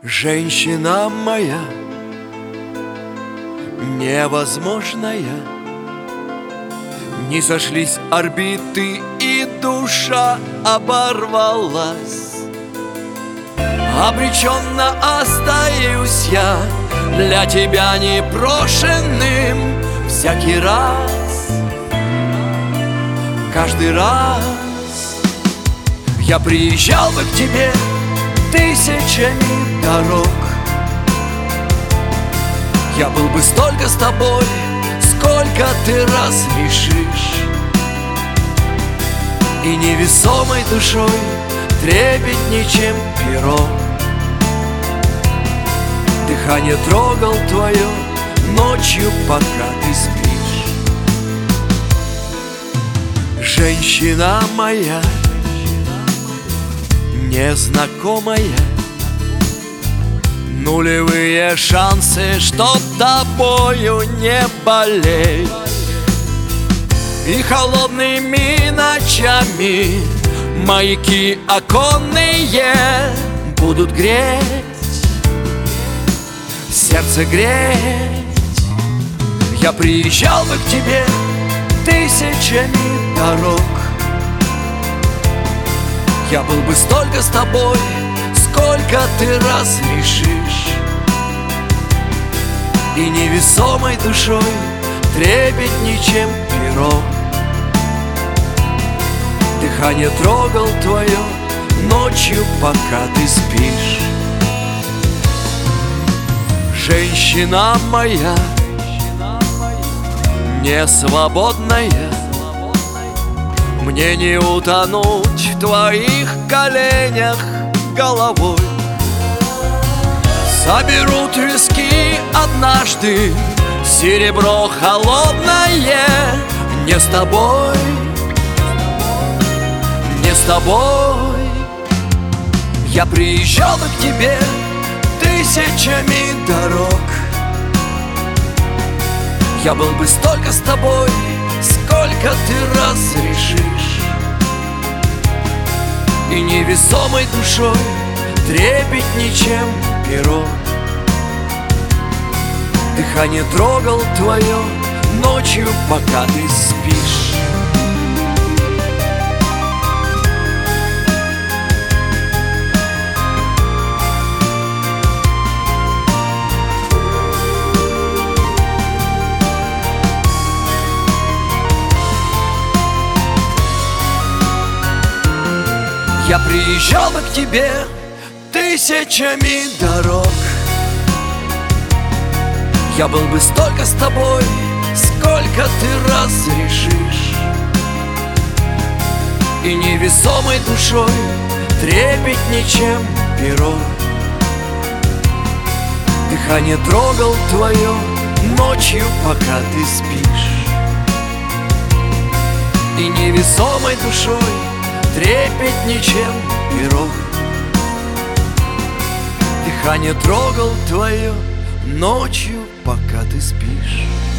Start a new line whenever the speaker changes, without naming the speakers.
Женщина моя, невозможная, не сошлись орбиты, и душа оборвалась. Обреченно остаюсь я для тебя непрошенным всякий раз, каждый раз. Я приезжал бы к тебе тысячами дорог, я был бы столько с тобой, сколько ты раз решишь, и невесомой душой трепетней, чем перо. Дыхание трогал твое ночью, пока ты спишь. Женщина моя, незнакомая, нулевые шансы, чтоб тобою не болеть. И холодными ночами маяки оконные будут греть, сердце греть. Я приезжал бы к тебе тысячами дорог, я был бы столько с тобой, сколько ты раз решишь, и невесомой душой трепетней, чем перо. Дыхание трогал твое ночью, пока ты спишь. Женщина моя, не свободная, мне не утонуть в твоих коленях головой. Соберут виски однажды, серебро холодное. Не с тобой, не с тобой. Я приезжал бы к тебе тысячами дорог, я был бы столько с тобой, сколько ты раз решишь, и невесомой душой трепетней, чем перо. Дыхание трогал твое ночью, пока ты спишь. Я приезжал бы к тебе тысячами дорог, я был бы столько с тобой, сколько ты раз решишь, и невесомой душой трепетней, чем перо. Дыхание трогал твое ночью, пока ты спишь, и невесомой душой трепетней, чем перо. Дыхание трогал твое ночью, пока ты спишь.